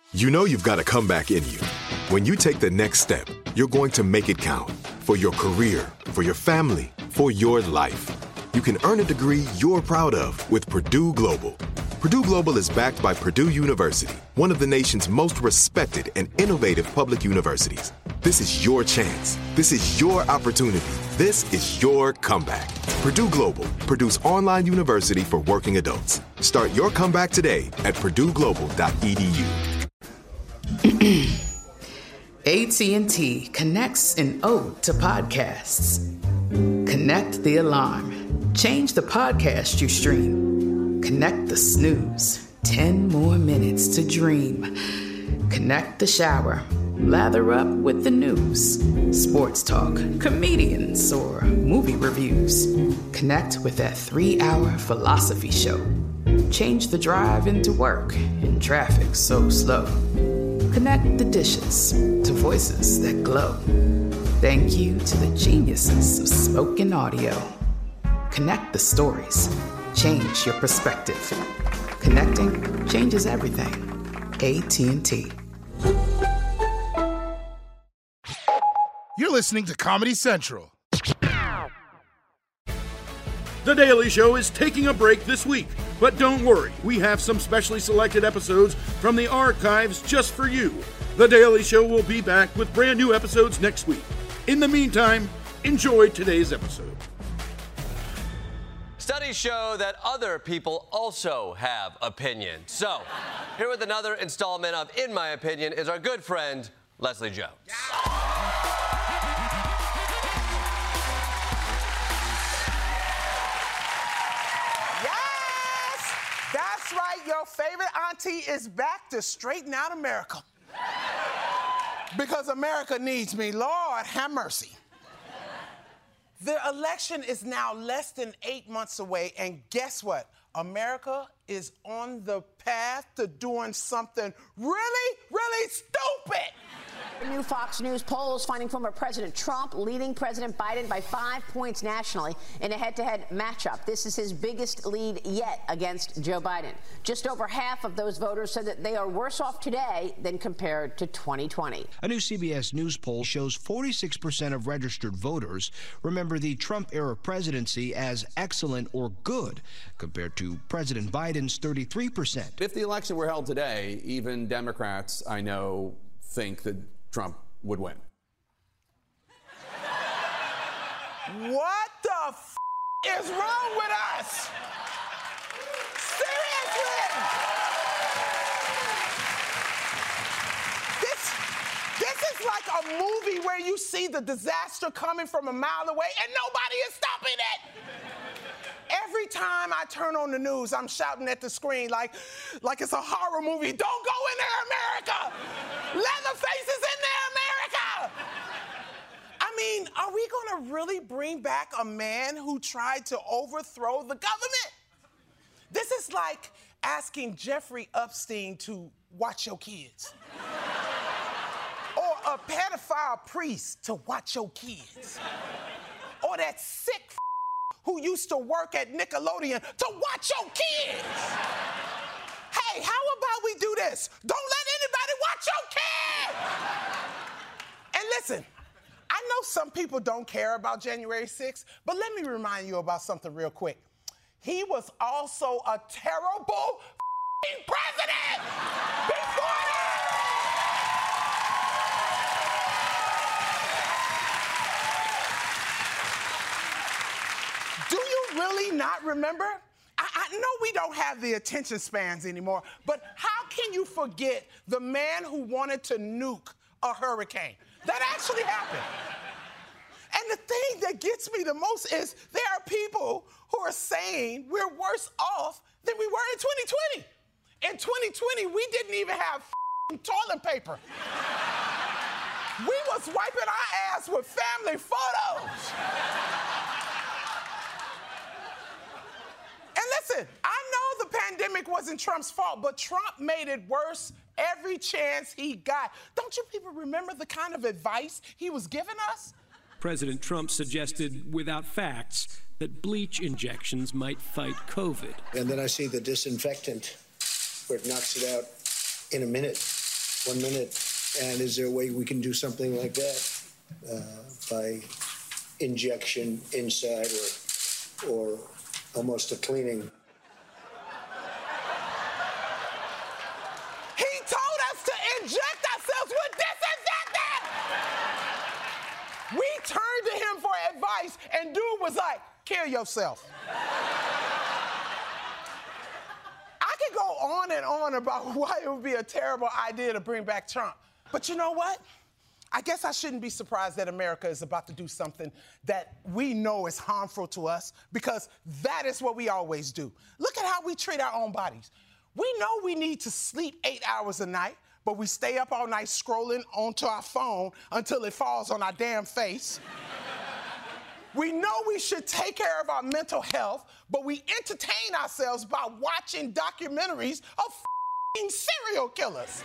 You know you've got a comeback in you. When you take the next step, you're going to make it count. For your career, for your family, for your life. You can earn a degree you're proud of with Purdue Global. Purdue Global is backed by Purdue University, one of the nation's most respected and innovative public universities. This is your chance. This is your opportunity. This is your comeback. Purdue Global, Purdue's online university for working adults. Start your comeback today at purdueglobal.edu. AT&T connects an ode to podcasts. Connect the alarm. Change the podcast you stream. Connect the snooze. 10 more minutes to dream. Connect the shower. Lather up with the news. Sports talk, comedians, or movie reviews. Connect with that 3-hour philosophy show. Change the drive into work in traffic so slow. Connect the dishes to voices that glow. Thank you to the geniuses of spoken audio. Connect the stories. Change your perspective. Connecting changes everything. AT&T. You're listening to Comedy Central. The Daily Show is taking a break this week, but don't worry, we have some specially selected episodes from the archives just for you. The Daily Show will be back with brand new episodes next week. In the meantime, enjoy today's episode. Studies show that other people also have opinions. So, here with another installment of In My Opinion is our good friend, Leslie Jones. That's right, your favorite auntie is back to straighten out America. Because America needs me. Lord, have mercy. The election is now less than 8 months away, and guess what? America is on the path to doing something really, really stupid. New Fox News polls finding former President Trump leading President Biden by 5 points nationally in a head-to-head matchup. This is his biggest lead yet against Joe Biden. Just over half of those voters said that they are worse off today than compared to 2020. A new CBS News poll shows 46% of registered voters remember the Trump-era presidency as excellent or good, compared to President Biden's 33%. If the election were held today, even Democrats, I know, think that Trump would win. What the is wrong with us? Seriously? This is like a movie where you see the disaster coming from a mile away and nobody is stopping it. Every time I turn on the news, I'm shouting at the screen like it's a horror movie. Don't go in there, America! Leatherface is in there, America! I mean, are we gonna really bring back a man who tried to overthrow the government? This is like asking Jeffrey Epstein to watch your kids. Or a pedophile priest to watch your kids. Or that sick who used to work at Nickelodeon to watch your kids. Hey, how about we do this? Don't let anybody watch your kids. And listen, I know some people don't care about January 6th, but let me remind you about something real quick. He was also a terrible president before that. Do you really not remember? I know we don't have the attention spans anymore, but how can you forget the man who wanted to nuke a hurricane? That actually happened. And the thing that gets me the most is there are people who are saying we're worse off than we were in 2020. In 2020, we didn't even have toilet paper. We was wiping our ass with family photos. And listen, I know the pandemic wasn't Trump's fault, but Trump made it worse every chance he got. Don't you people remember the kind of advice he was giving us? President Trump suggested, without facts, that bleach injections might fight COVID. And then I see the disinfectant where it knocks it out in a minute. 1 minute. And is there a way we can do something like that by injection inside or almost a cleaning? He told us to inject ourselves with disinfectant! We turned to him for advice, and dude was like, kill yourself. I could go on and on about why it would be a terrible idea to bring back Trump. But you know what? I guess I shouldn't be surprised that America is about to do something that we know is harmful to us, because that is what we always do. Look at how we treat our own bodies. We know we need to sleep 8 hours a night, but we stay up all night scrolling onto our phone until it falls on our damn face. We know we should take care of our mental health, but we entertain ourselves by watching documentaries of serial killers.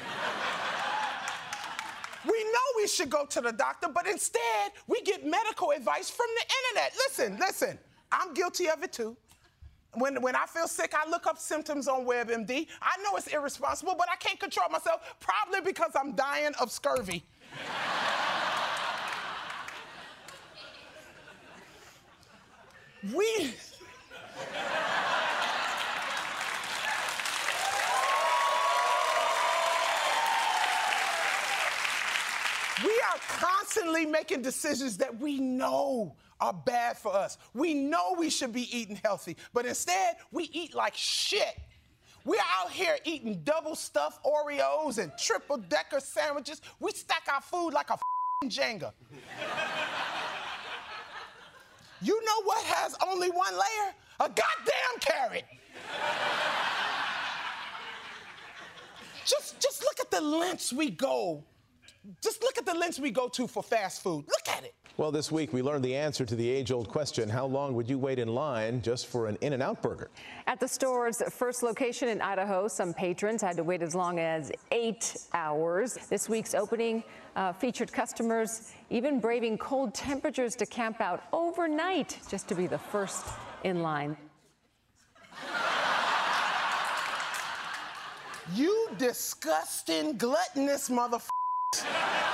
We know we should go to the doctor, but instead, we get medical advice from the internet. Listen, I'm guilty of it too. When I feel sick, I look up symptoms on WebMD. I know it's irresponsible, but I can't control myself, probably because I'm dying of scurvy. We are constantly making decisions that we know are bad for us. We know we should be eating healthy, but instead, we eat like shit. We're out here eating double-stuffed Oreos and triple-decker sandwiches. We stack our food like a Jenga. You know what has only one layer? A goddamn carrot. Just look at the lengths we go. Just look at the lengths we go to for fast food. Look at it. Well, this week we learned the answer to the age-old question, how long would you wait in line just for an In-N-Out burger? At the store's first location in Idaho, some patrons had to wait as long as 8 hours. This week's opening featured customers even braving cold temperatures to camp out overnight just to be the first in line. You disgusting, gluttonous motherfucker. 8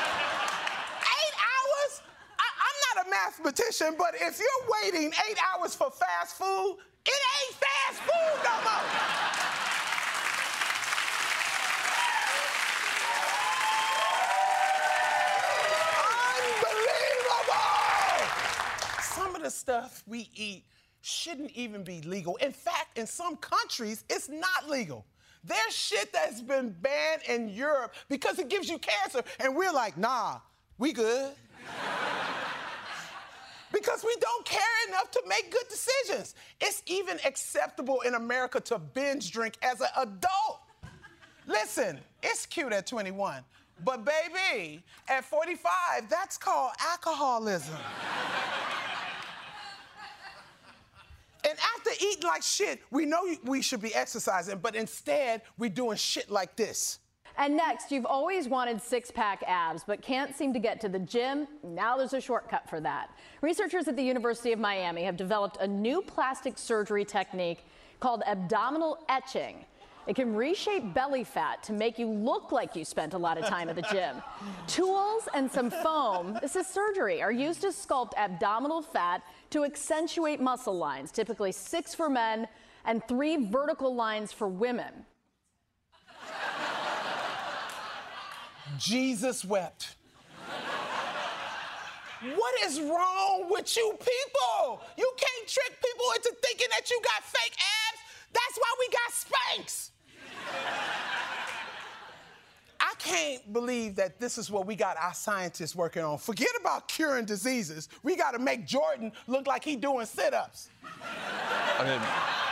hours? I'm not a mathematician, but if you're waiting 8 hours for fast food, it ain't fast food no more. Unbelievable! Some of the stuff we eat shouldn't even be legal. In fact, in some countries, it's not legal. There's shit that's been banned in Europe because it gives you cancer, and we're like, nah, we good. Because we don't care enough to make good decisions. It's even acceptable in America to binge drink as an adult. Listen, it's cute at 21, but baby, at 45, that's called alcoholism. And after eating like shit, we know we should be exercising, but instead, we're doing shit like this. And next, you've always wanted six-pack abs, but can't seem to get to the gym. Now there's a shortcut for that. Researchers at the University of Miami have developed a new plastic surgery technique called abdominal etching. It can reshape belly fat to make you look like you spent a lot of time at the gym. Tools and some foam, this is surgery, are used to sculpt abdominal fat to accentuate muscle lines, typically 6 for men and 3 vertical lines for women. Jesus wept. What is wrong with you people? You can't trick people into thinking that you got fake abs. That's why we got Spanx. I can't believe that this is what we got our scientists working on. Forget about curing diseases. We got to make Jordan look like he doing sit-ups. I mean,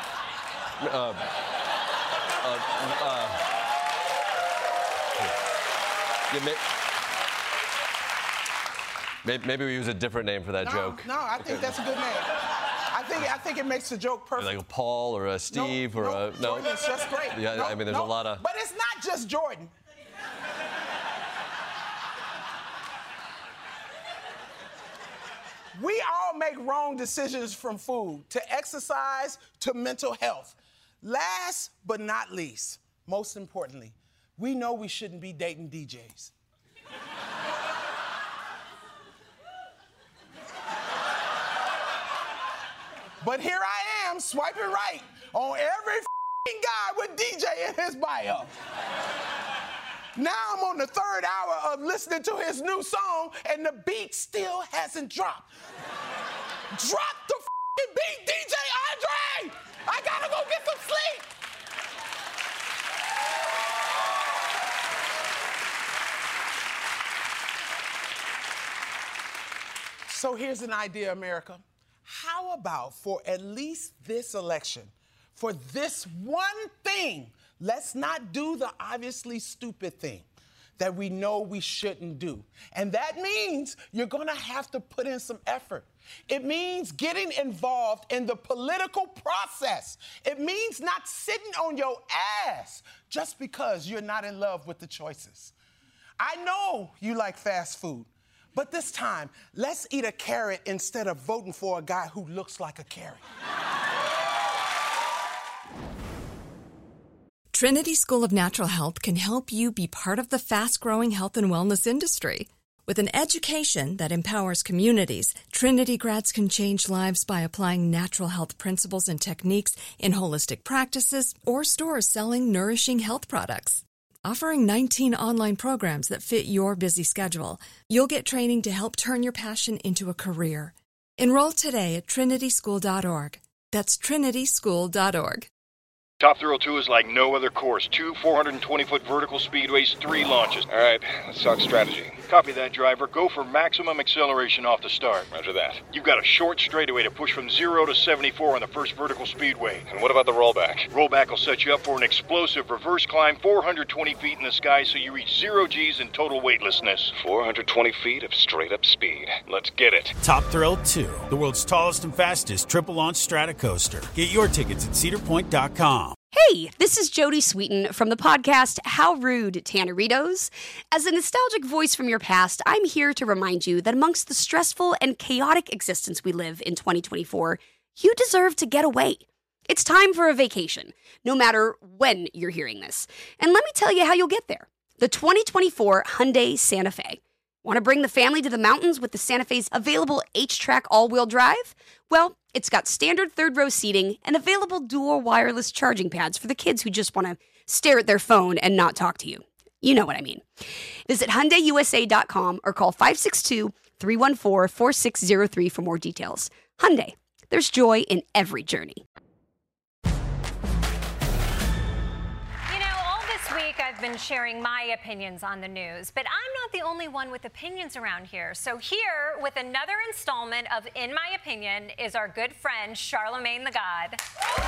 maybe we use a different name for that joke. No, I think that's a good name. I think it makes the joke perfect. Like a Paul or a Steve or a... No, Jordan's just great. Yeah, I mean, there's a lot of... But it's not just Jordan. We all make wrong decisions from food to exercise to mental health. Last but not least, most importantly, we know we shouldn't be dating DJs. But here I am, swiping right on every guy with DJ in his bio. Now I'm on the 3rd hour of listening to his new song, and the beat still hasn't dropped. Drop the beat, DJ Andre! I gotta go get some sleep! So here's an idea, America. How about for at least this election, for this one thing, let's not do the obviously stupid thing that we know we shouldn't do. And that means you're gonna have to put in some effort. It means getting involved in the political process. It means not sitting on your ass just because you're not in love with the choices. I know you like fast food, but this time, let's eat a carrot instead of voting for a guy who looks like a carrot. Trinity School of Natural Health can help you be part of the fast-growing health and wellness industry. With an education that empowers communities, Trinity grads can change lives by applying natural health principles and techniques in holistic practices or stores selling nourishing health products. Offering 19 online programs that fit your busy schedule, you'll get training to help turn your passion into a career. Enroll today at trinityschool.org. That's trinityschool.org. Top Thrill 2 is like no other course. 2 420-foot vertical speedways, 3 launches. All right, let's talk strategy. Copy that, driver. Go for maximum acceleration off the start. Roger that. You've got a short straightaway to push from 0 to 74 on the first vertical speedway. And what about the rollback? Rollback will set you up for an explosive reverse climb 420 feet in the sky so you reach 0 Gs and total weightlessness. 420 feet of straight-up speed. Let's get it. Top Thrill 2, the world's tallest and fastest triple-launch stratocoaster. Get your tickets at cedarpoint.com. Hey, this is Jodie Sweetin from the podcast How Rude, Tanneritos. As a nostalgic voice from your past, I'm here to remind you that amongst the stressful and chaotic existence we live in 2024, you deserve to get away. It's time for a vacation, no matter when you're hearing this. And let me tell you how you'll get there. The 2024 Hyundai Santa Fe. Want to bring the family to the mountains with the Santa Fe's available H-Track all-wheel drive? Well, it's got standard third-row seating and available dual wireless charging pads for the kids who just want to stare at their phone and not talk to you. You know what I mean. Visit HyundaiUSA.com or call 562-314-4603 for more details. Hyundai, there's joy in every journey. I've been sharing my opinions on the news, but I'm not the only one with opinions around here. So here, with another installment of In My Opinion, is our good friend, Charlamagne the God.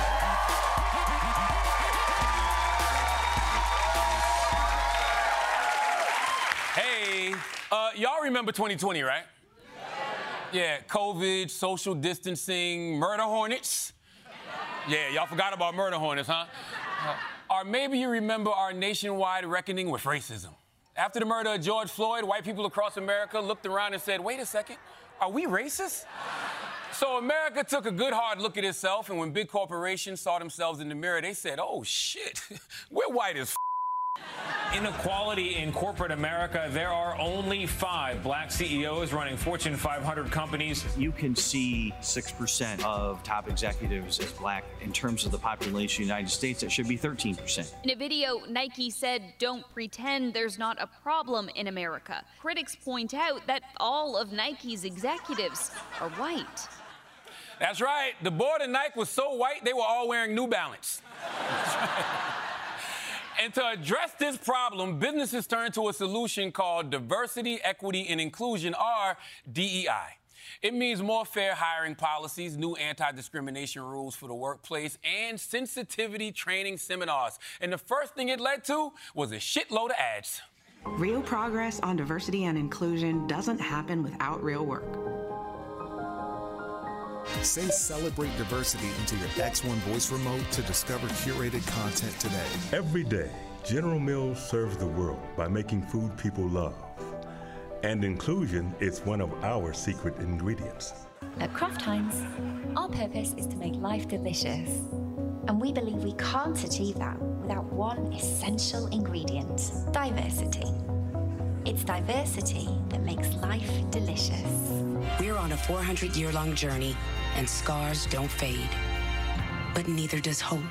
Hey, y'all remember 2020, right? Yeah, COVID, social distancing, murder hornets. Yeah, y'all forgot about murder hornets, huh? Or maybe you remember our nationwide reckoning with racism. After the murder of George Floyd, white people across America looked around and said, wait a second, are we racist? So America took a good hard look at itself, and when big corporations saw themselves in the mirror, they said, oh shit, we're white as f***. Inequality in corporate America. There are only 5 black CEOs running Fortune 500 companies. You can see 6% of top executives as black. In terms of the population of the United States, it should be 13%. In a video, Nike said, don't pretend there's not a problem in America. Critics point out that all of Nike's executives are white. That's right. The board of Nike was so white, they were all wearing New Balance. And to address this problem, businesses turned to a solution called Diversity, Equity, and Inclusion, or DEI. It means more fair hiring policies, new anti-discrimination rules for the workplace, and sensitivity training seminars. And the first thing it led to was a shitload of ads. Real progress on diversity and inclusion doesn't happen without real work. Say Celebrate Diversity into your X1 voice remote to discover curated content today. Every day, General Mills serves the world by making food people love. And inclusion is one of our secret ingredients. At Kraft Heinz, our purpose is to make life delicious. And we believe we can't achieve that without without one essential ingredient: diversity. It's diversity that makes life delicious. We're on a 400-year-long journey, and scars don't fade. But neither does hope.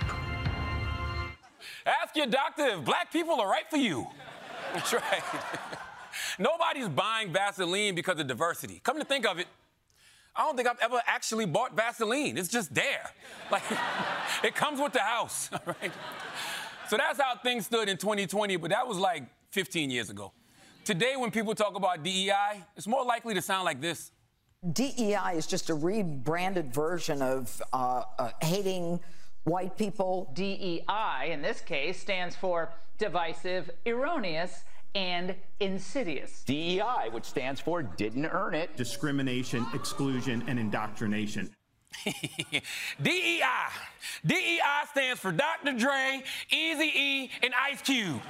Ask your doctor if black people are right for you. That's right. Nobody's buying Vaseline because of diversity. Come to think of it, I don't think I've ever actually bought Vaseline. It's just there. Like, it comes with the house, all right? So that's how things stood in 2020, but that was like 15 years ago. Today, when people talk about DEI, it's more likely to sound like this. DEI is just a rebranded version of hating white people. DEI, in this case, stands for divisive, erroneous, and insidious. DEI, which stands for didn't earn it. Discrimination, exclusion, and indoctrination. DEI. DEI stands for Dr. Dre, Eazy-E, and Ice Cube.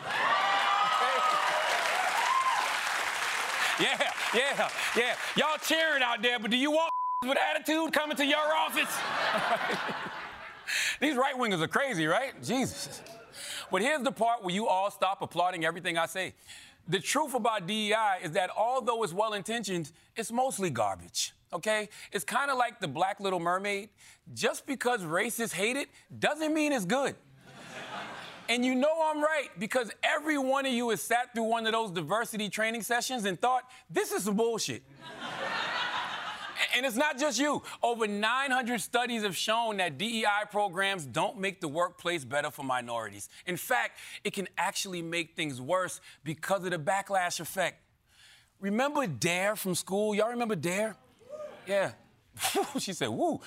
Yeah. Y'all cheering out there, but do you want with attitude coming to your office? These right-wingers are crazy, right? Jesus. But here's the part where you all stop applauding everything I say. The truth about DEI is that although it's well-intentioned, it's mostly garbage, okay? It's kind of like the Black Little Mermaid. Just because racists hate it doesn't mean it's good. And you know I'm right, because every one of you has sat through one of those diversity training sessions and thought, this is some bullshit. And it's not just you. Over 900 studies have shown that DEI programs don't make the workplace better for minorities. In fact, it can actually make things worse because of the backlash effect. Remember DARE from school? Y'all remember DARE? Yeah. She said, woo.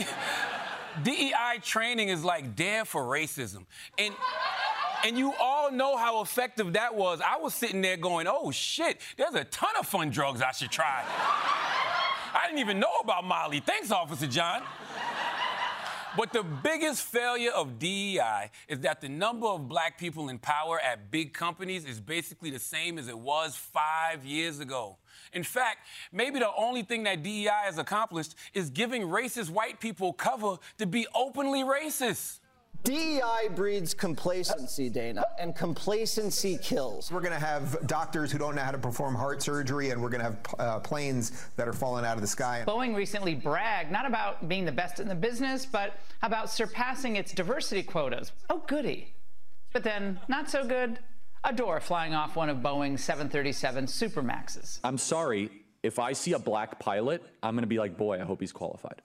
DEI training is like DARE for racism. And you all know how effective that was. I was sitting there going, oh, shit, there's a ton of fun drugs I should try. I didn't even know about Molly. Thanks, Officer John. But the biggest failure of DEI is that the number of black people in power at big companies is basically the same as it was 5 years ago. In fact, maybe the only thing that DEI has accomplished is giving racist white people cover to be openly racist. DEI breeds complacency, Dana, and complacency kills. We're going to have doctors who don't know how to perform heart surgery, and we're going to have planes that are falling out of the sky. Boeing recently bragged not about being the best in the business, but about surpassing its diversity quotas. Oh, goody. But then, not so good, a door flying off one of Boeing's 737 Supermaxes. I'm sorry, if I see a black pilot, I'm going to be like, boy, I hope he's qualified.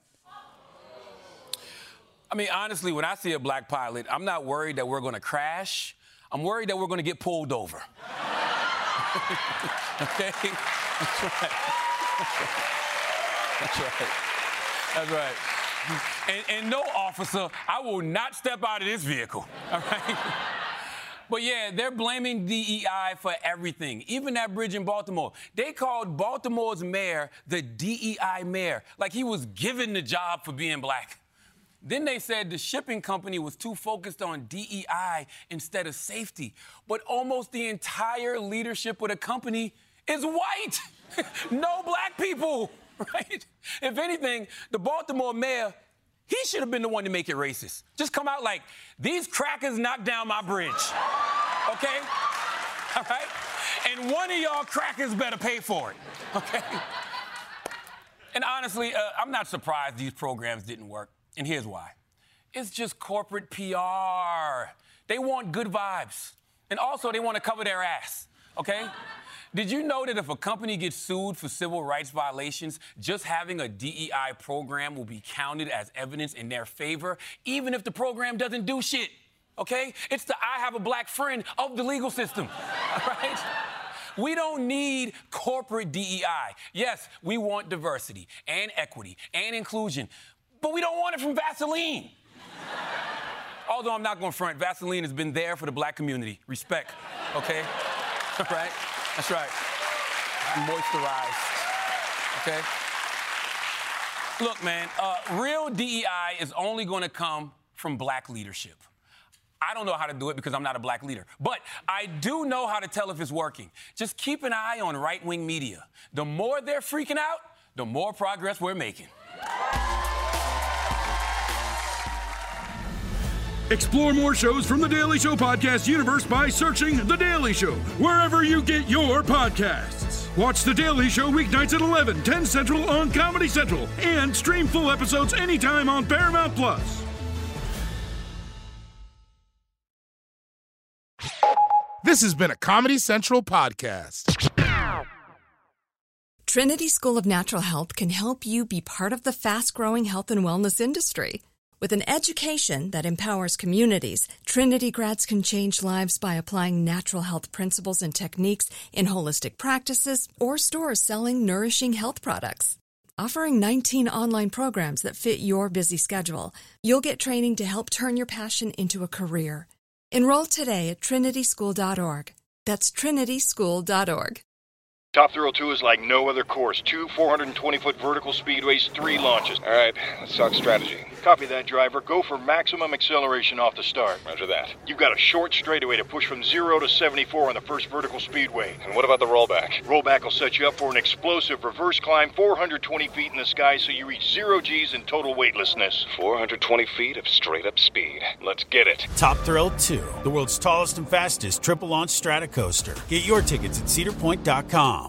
I mean, honestly, when I see a black pilot, I'm not worried that we're going to crash. I'm worried that we're going to get pulled over. Okay? That's right. And no, officer, I will not step out of this vehicle. All right? But yeah, they're blaming DEI for everything, even that bridge in Baltimore. They called Baltimore's mayor the DEI mayor, like he was given the job for being black. Then they said the shipping company was too focused on DEI instead of safety. But almost the entire leadership of the company is white. No black people, right? If anything, the Baltimore mayor, he should have been the one to make it racist. Just come out like, these crackers knocked down my bridge, okay? All right? And one of y'all crackers better pay for it, okay? And honestly, I'm not surprised these programs didn't work. And here's why. It's just corporate PR. They want good vibes. And also, they want to cover their ass, okay? Did you know that if a company gets sued for civil rights violations, just having a DEI program will be counted as evidence in their favor, even if the program doesn't do shit, okay? It's the I have a black friend of the legal system, right? We don't need corporate DEI. Yes, we want diversity and equity and inclusion, but we don't want it from Vaseline. Although I'm not going to front, Vaseline has been there for the black community. Respect, okay? Right? That's right. Moisturized, okay? Look, man, real DEI is only going to come from black leadership. I don't know how to do it because I'm not a black leader, but I do know how to tell if it's working. Just keep an eye on right-wing media. The more they're freaking out, the more progress we're making. Explore more shows from The Daily Show podcast universe by searching The Daily Show wherever you get your podcasts. Watch The Daily Show weeknights at 11, 10 Central on Comedy Central, and stream full episodes anytime on Paramount+. This has been a Comedy Central podcast. Trinity School of Natural Health can help you be part of the fast-growing health and wellness industry. With an education that empowers communities, Trinity grads can change lives by applying natural health principles and techniques in holistic practices or stores selling nourishing health products. Offering 19 online programs that fit your busy schedule, you'll get training to help turn your passion into a career. Enroll today at trinityschool.org. That's trinityschool.org. Top Thrill 2 is like no other course. 2 420-foot vertical speedways, 3 launches. All right, let's talk strategy. Copy that, driver. Go for maximum acceleration off the start. Roger that. You've got a short straightaway to push from 0 to 74 on the first vertical speedway. And what about the rollback? Rollback will set you up for an explosive reverse climb 420 feet in the sky so you reach 0 G's in total weightlessness. 420 feet of straight-up speed. Let's get it. Top Thrill 2, the world's tallest and fastest triple-launch stratocoaster. Get your tickets at cedarpoint.com.